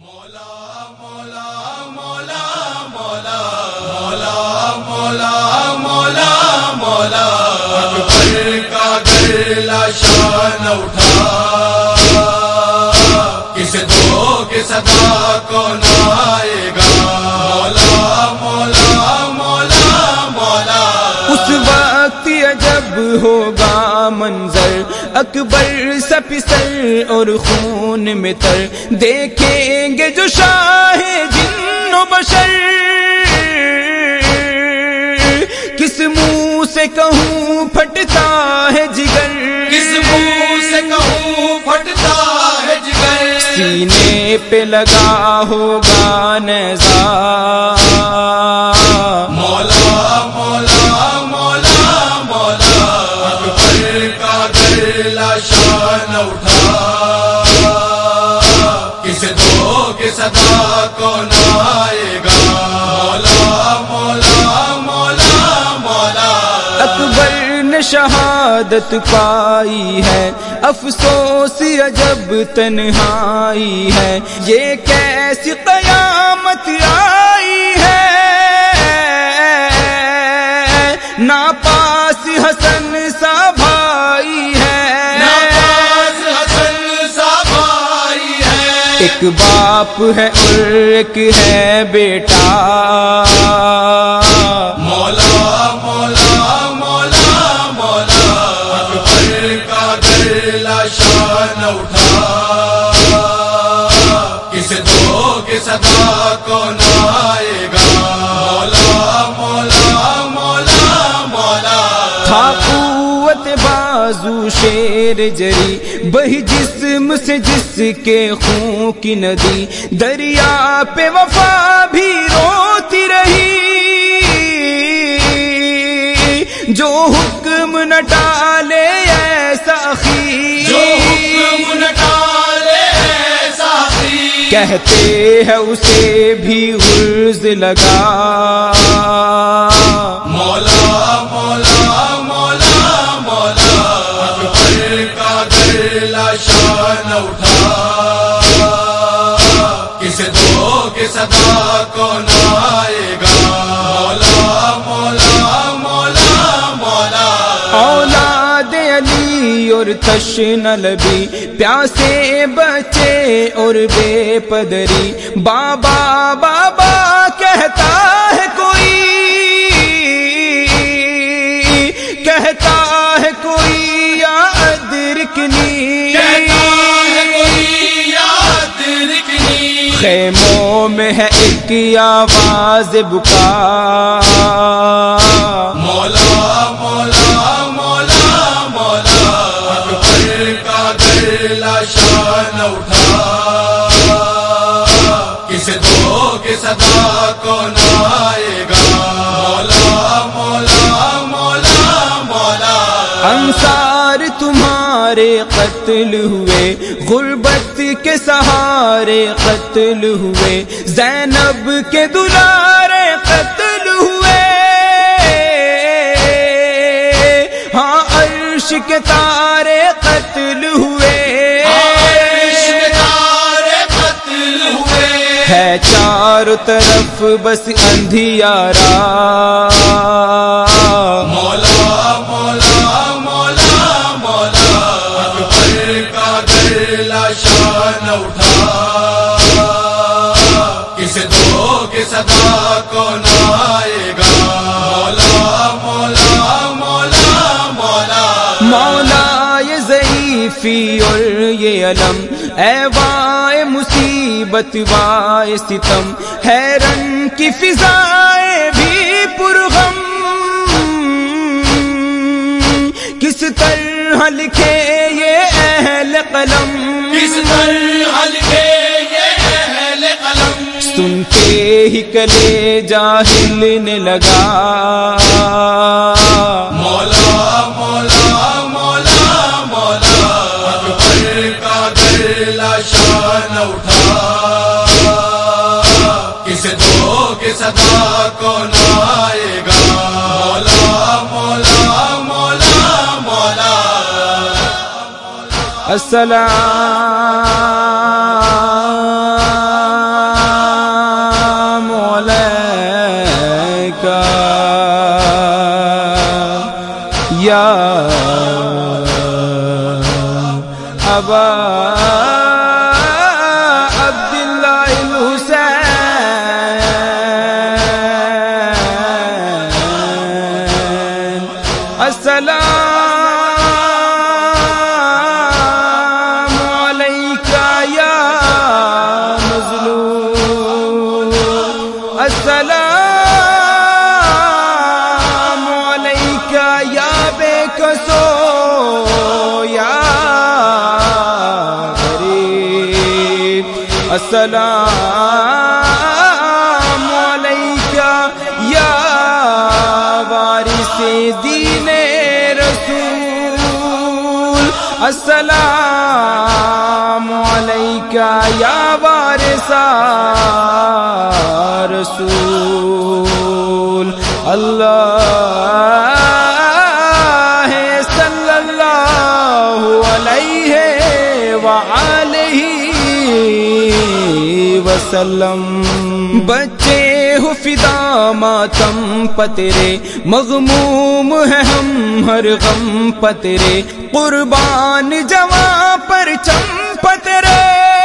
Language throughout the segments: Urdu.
مولا مولا مولا مولا مولا مولا مولا مولا اکبر کا گرلا شان اٹھا، کس دو کے صدا کون آئے گا؟ مولا مولا مولا مولا اس وقت عجب ہوگا منظر، اکبر سپسر اور خون میں تر، دیکھیں گے جو شاہ جن و بشر، کس منہ سے کہوں پھٹتا ہے جگر، کس منہ سے کہوں پھٹتا ہے جگر، سینے پہ لگا ہوگا نیزہ، مولا مولا مولا مولا اکبر کا گرلا شان اٹھا، کس دو کے صدا کون آئے گا؟ مولا مولا مولا مولا اکبر نے شہادت پائی ہے، افسوس عجب تنہائی ہے، یہ کیسی قیامت آئی ہے، ناپاس حسن سا بھائی ہے، ناپاس حسن سا بھائی ہے، ایک باپ ہے اور ایک ہے بیٹا، مولا مولا مولا مولا اکبر کا گرلا شان اٹھا، کس دو کے صدا کون آئے گا؟ مولا مولا مولا مولا تھا قوت بازو شیر جری، بہی جسم سے جس کے خون کی ندی، دریا پہ وفا بھی روتی رہی، جو حکم نہ ٹالے ایسا ساخی، جو حکم نہ ٹالے ساخی، کہتے ہیں اسے بھی غرض لگا، مولا مولا مولا مولا اکبر کا گرلا شان اٹھا، کس دو کے صدا کون آئے گا؟ مولا مولا مولا مولا اولاد علی اور تشن لبی، پیاسے بچے اور بے پدری، بابا بابا کہتا ہے کوئی، کہتا ہے کوئی یا ادرکنی، کہتا ہے کوئی یاد رکنی، خیموں میں ہے ایک آواز بکا، مولا مولا مولا مولا اکبر کا گرلا شان اٹھا، کس دو کے صدا کون آئے گا؟ مولا مولا مولا مولا انصار تمہارے قتل ہوئے، غربت کے سہارے قتل ہوئے، زینب کے دلارے قتل ہوئے، ہاں عرش کے تارے قتل ہوئے، عرش کے تارے قتل ہوئے، ہے چاروں طرف بس اندھیارا، مولا مولا مولا مولا اکبر کا گرلا شان اٹھا، کس دو کے صدا کون آئے گا؟ مولا مولا مولا مولا مولا یہ ضعیفی اور یہ علم، اے وائے مصیبت وائے ستم، حیرن کی فضائیں بھی پرغم، کس طرح لکھے یہ اہل قلم، کس طرح لکھے یہ اہل قلم، سنتے ہی کلے جاہل نے لگا، مولا مولا مولا مولا اکبر کا گرلا شان اٹھا، کس دو کے صدا کون آئے گا؟ مولا مولا مولا مولا السلام ابا عبداللہ الحسین السلام علیکہ یا مظلوم السلام علیکہ یا بے کسو یا غریب السلام علیکہ یا وارث دین رسول السلام علیکہ یا وارث رسول اللہ صلی اللہ علیہ وآلہ وسلم بچے ہو فدا ماتم پترے مغموم ہے ہم ہر غم پترے قربان جواں پر چم پترے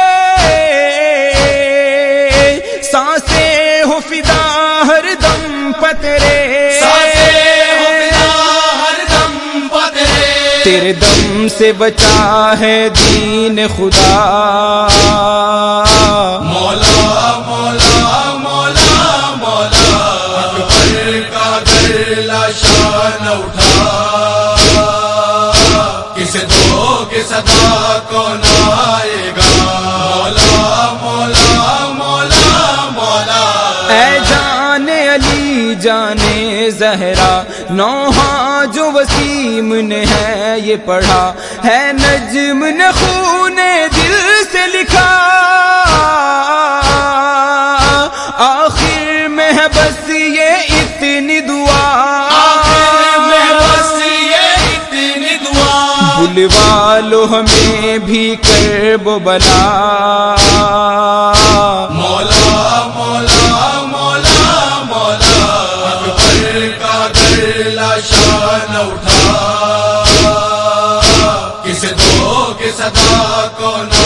سانسیں ہو فدا ہر دم پترے تیرے دم سے بچا ہے دین خدا مولا مولا مولا مولا اکبر کا در لاشان اٹھا کسے دو کے صدا کون آئے گا مولا مولا مولا مولا اے جان علی جانے زہرا نوحہ جو وسیم نے ہے یہ پڑھا ہے نجم نے خون دل سے لکھا آخر میں ہے بس یہ اتنی دعا بلوا لو ہمیں بھی کرب و بلا مولا مولا مولا مولا اکبر کا در لاشان اٹھا کسے دو کے صدا کون